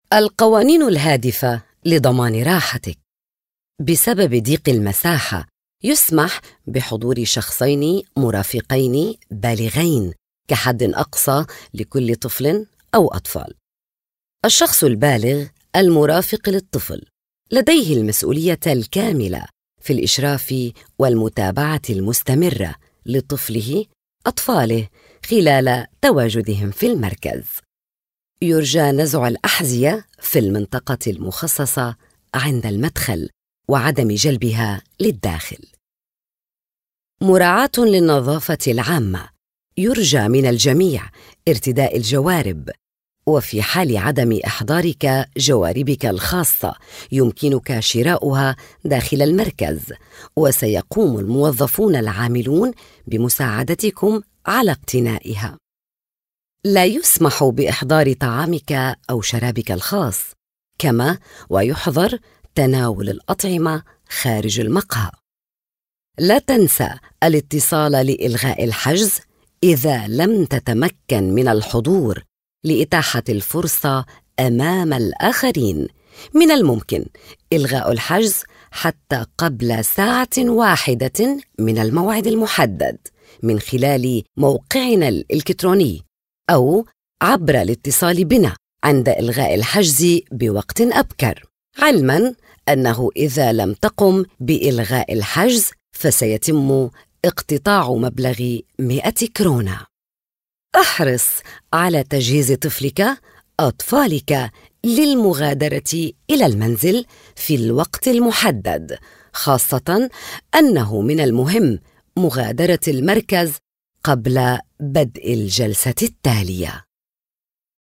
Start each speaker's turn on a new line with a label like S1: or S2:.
S1: القوانين الهادفة لضمان راحتك. بسبب ضيق المساحة يسمح بحضور شخصين مرافقين بالغين كحد أقصى لكل طفل أو أطفال. الشخص البالغ المرافق للطفل لديه المسؤولية الكاملة في الإشراف والمتابعة المستمرة لطفله أطفاله خلال تواجدهم في المركز. يرجى نزع الأحذية في المنطقة المخصصة عند المدخل وعدم جلبها للداخل. مراعاة للنظافة العامة. يرجى من الجميع ارتداء الجوارب، وفي حال عدم إحضارك جواربك الخاصة يمكنك شراؤها داخل المركز، وسيقوم الموظفون العاملون بمساعدتكم على اقتنائها. لا يسمح بإحضار طعامك أو شرابك الخاص، كما ويحظر تناول الأطعمة خارج المقهى. لا تنسى الاتصال لإلغاء الحجز إذا لم تتمكن من الحضور لإتاحة الفرصة أمام الآخرين. من الممكن إلغاء الحجز حتى قبل ساعة واحدة من الموعد المحدد من خلال موقعنا الإلكتروني أو عبر الاتصال بنا عند إلغاء الحجز بوقت أبكر، علماً أنه إذا لم تقم بإلغاء الحجز فسيتم اقتطاع مبلغ 100 كرونة. احرص على تجهيز طفلك أطفالك للمغادرة إلى المنزل في الوقت المحدد، خاصة أنه من المهم مغادرة المركز قبل بدء الجلسة التالية.